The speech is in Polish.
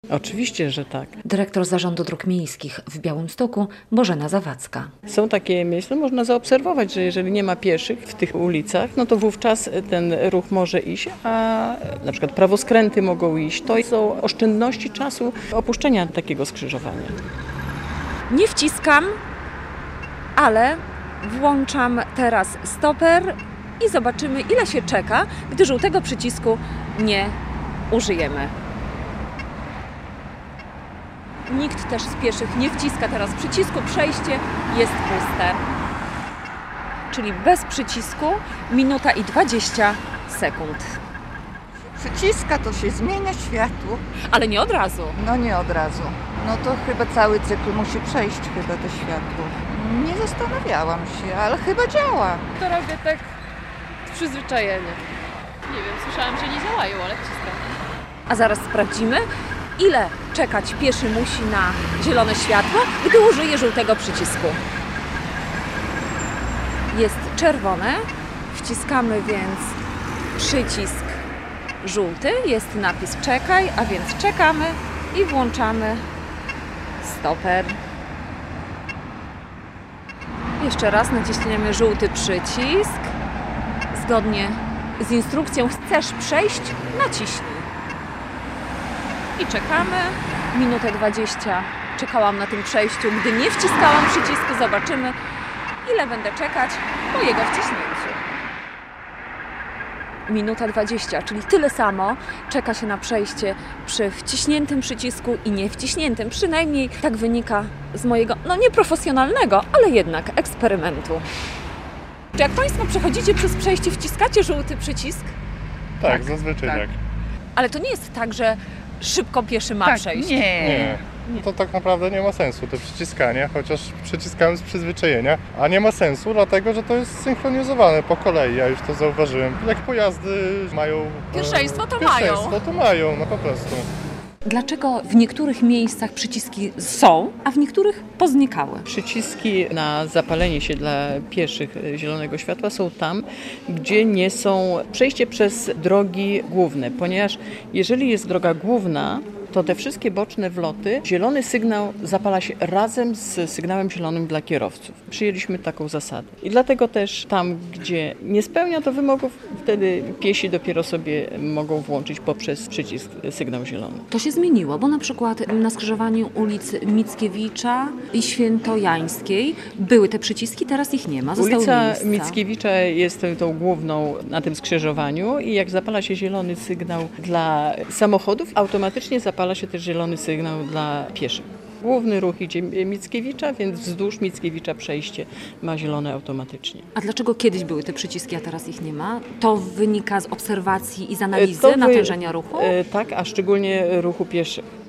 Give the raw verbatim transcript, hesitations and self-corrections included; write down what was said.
Oczywiście, że tak. Dyrektor Zarządu Dróg Miejskich w Białymstoku Bożena Zawadzka. Są takie miejsca, można zaobserwować, że jeżeli nie ma pieszych w tych ulicach, no to wówczas ten ruch może iść, a na przykład prawoskręty mogą iść. To są oszczędności czasu opuszczenia takiego skrzyżowania. Nie wciskam, ale włączam teraz stoper i zobaczymy, ile się czeka, gdy żółtego przycisku nie użyjemy. Nikt też z pieszych nie wciska teraz przycisku, przejście jest puste. Czyli bez przycisku minuta i dwadzieścia sekund. Przyciska, to się zmienia światło. Ale nie od razu. No nie od razu. No to chyba cały cykl musi przejść chyba to światło. Nie zastanawiałam się, ale chyba działa. To robię tak z przyzwyczajenia. Nie wiem, słyszałam, że nie działają, ale wciskam. A zaraz sprawdzimy, ile czekać pieszy musi na zielone światło, gdy użyje żółtego przycisku. Jest czerwone, wciskamy więc przycisk żółty, jest napis czekaj, a więc czekamy i włączamy stoper. Jeszcze raz naciśniemy żółty przycisk. Zgodnie z instrukcją chcesz przejść, naciśnij. I czekamy. Minutę dwadzieścia czekałam na tym przejściu. Gdy nie wciskałam przycisku, zobaczymy, ile będę czekać po jego wciśnięciu. Minuta dwadzieścia, czyli tyle samo czeka się na przejście przy wciśniętym przycisku i niewciśniętym. Przynajmniej tak wynika z mojego, no nieprofesjonalnego, ale jednak eksperymentu. Czy jak Państwo przechodzicie przez przejście, wciskacie żółty przycisk? Tak, tak zazwyczaj tak. tak. Ale to nie jest tak, że szybko pieszy ma Tak, przejść. nie. Nie. To tak naprawdę nie ma sensu, to przyciskanie, chociaż przyciskałem z przyzwyczajenia, a nie ma sensu, dlatego że to jest synchronizowane po kolei, ja już to zauważyłem. Jak pojazdy mają Pierwszeństwo, to pierwszeństwo, mają. to mają, no po prostu. Dlaczego w niektórych miejscach przyciski są, a w niektórych poznikały? Przyciski na zapalenie się dla pieszych zielonego światła są tam, gdzie nie są przejście przez drogi główne, ponieważ jeżeli jest droga główna, to te wszystkie boczne wloty, zielony sygnał zapala się razem z sygnałem zielonym dla kierowców. Przyjęliśmy taką zasadę. I dlatego też tam, gdzie nie spełnia to wymogów, wtedy piesi dopiero sobie mogą włączyć poprzez przycisk sygnał zielony. To się zmieniło, bo na przykład na skrzyżowaniu ulic Mickiewicza i Świętojańskiej były te przyciski, teraz ich nie ma. Zostały Ulica miejsca. Mickiewicza jest tą główną na tym skrzyżowaniu i jak zapala się zielony sygnał dla samochodów, automatycznie zapala się też zielony sygnał dla pieszych. Główny ruch idzie Mickiewicza, więc wzdłuż Mickiewicza przejście ma zielone automatycznie. A dlaczego kiedyś były te przyciski, a teraz ich nie ma? To wynika z obserwacji i z analizy To wy- natężenia ruchu? e, Tak, a szczególnie ruchu pieszych.